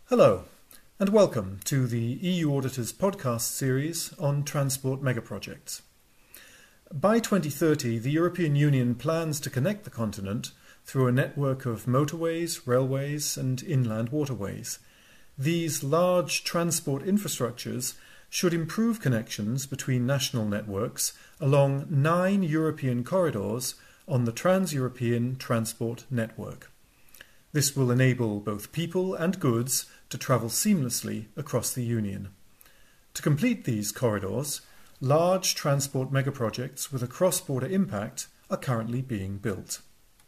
Hello, and welcome to the EU Auditors podcast series on transport megaprojects. By 2030, the European Union plans to connect the continent through a network of motorways, railways, and inland waterways. These large transport infrastructures should improve connections between national networks along 9 European corridors on the Trans-European Transport Network. This will enable both people and goods to travel seamlessly across the Union. To complete these corridors, large transport megaprojects with a cross-border impact are currently being built.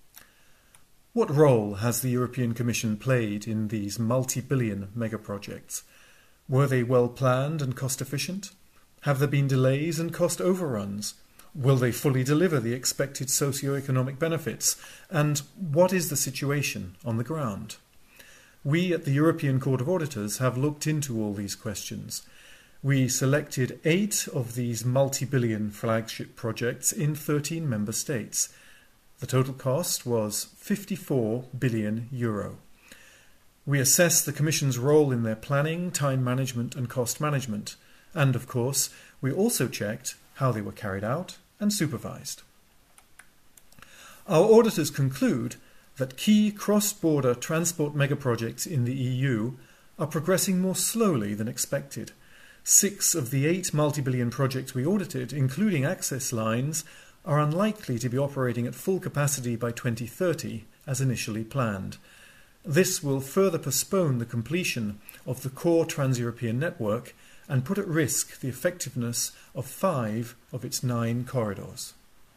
What role has the European Commission played in these multi-billion megaprojects? Were they well planned and cost-efficient? Have there been delays and cost overruns? Will they fully deliver the expected socio-economic benefits? And what is the situation on the ground? We at the European Court of Auditors have looked into all these questions. We selected 8 of these multi-billion flagship projects in 13 member states. The total cost was €54 billion. We assessed the Commission's role in their planning, time management and cost management. And, of course, we also checked how they were carried out and supervised. Our auditors conclude that key cross-border transport megaprojects in the EU are progressing more slowly than expected. 6 of the 8 multi-billion projects we audited, including access lines, are unlikely to be operating at full capacity by 2030 as initially planned. This will further postpone the completion of the core Trans-European network and put at risk the effectiveness of 5 of its 9 corridors.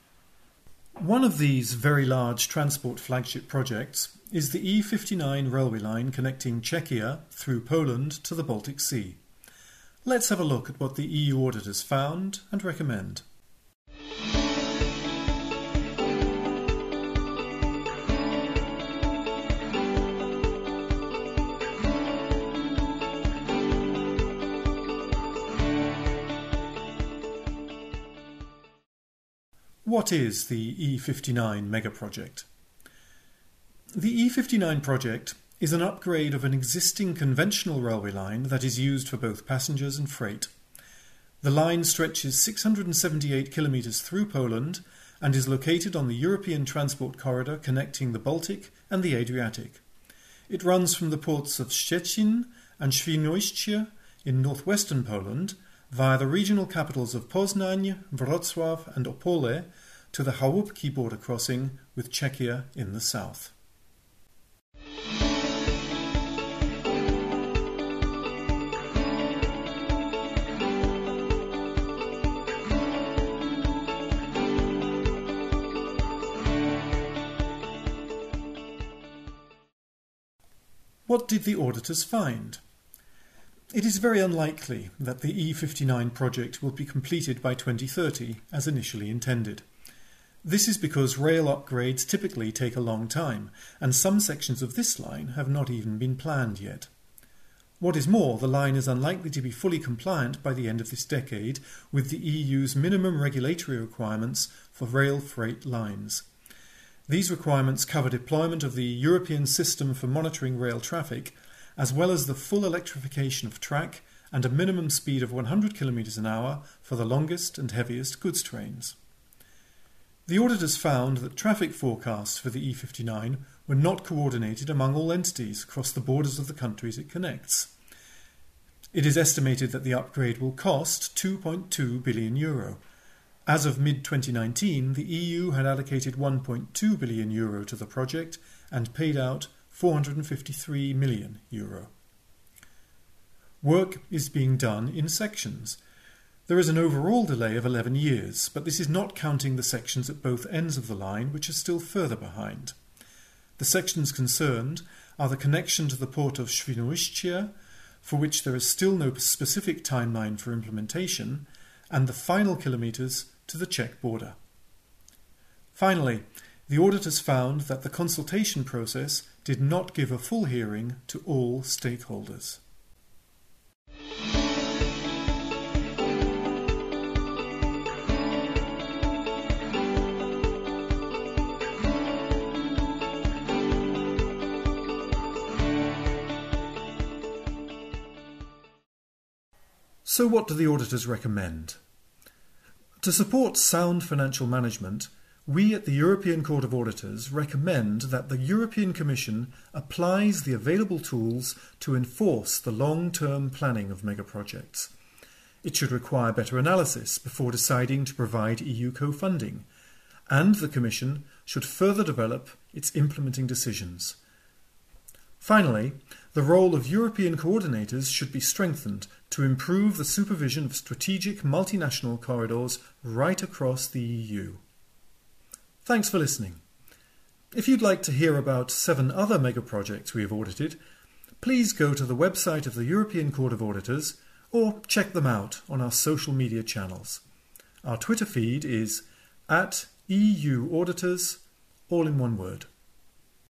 One of these very large transport flagship projects is the E59 railway line connecting Czechia through Poland to the Baltic Sea. Let's have a look at what the EU auditors found and recommend. What is the E59 megaproject? The E59 project is an upgrade of an existing conventional railway line that is used for both passengers and freight. The line stretches 678 kilometres through Poland and is located on the European transport corridor connecting the Baltic and the Adriatic. It runs from the ports of Szczecin and Świnoujście in northwestern Poland via the regional capitals of Poznań, Wrocław and Opole to the Chałupki border crossing with Czechia in the south. What did the auditors find? It is very unlikely that the E59 project will be completed by 2030 as initially intended. This is because rail upgrades typically take a long time, and some sections of this line have not even been planned yet. What is more, the line is unlikely to be fully compliant by the end of this decade with the EU's minimum regulatory requirements for rail freight lines. These requirements cover deployment of the European System for Monitoring Rail Traffic, as well as the full electrification of track and a minimum speed of 100 km an hour for the longest and heaviest goods trains. The auditors found that traffic forecasts for the E59 were not coordinated among all entities across the borders of the countries it connects. It is estimated that the upgrade will cost €2.2 billion. As of mid-2019, the EU had allocated €1.2 billion to the project and paid out €453 million. Work is being done in sections. There is an overall delay of 11 years, but this is not counting the sections at both ends of the line, which are still further behind. The sections concerned are the connection to the port of Świnoujście, for which there is still no specific timeline for implementation, and the final kilometres to the Czech border. Finally, the auditors found that the consultation process did not give a full hearing to all stakeholders. So what do the auditors recommend? To support sound financial management, we at the European Court of Auditors recommend that the European Commission applies the available tools to enforce the long-term planning of megaprojects. It should require better analysis before deciding to provide EU co-funding, and the Commission should further develop its implementing decisions. Finally, the role of European coordinators should be strengthened to improve the supervision of strategic multinational corridors right across the EU. Thanks for listening. If you'd like to hear about 7 other megaprojects we have audited, please go to the website of the European Court of Auditors or check them out on our social media channels. Our Twitter feed is @EUAuditors, all in one word.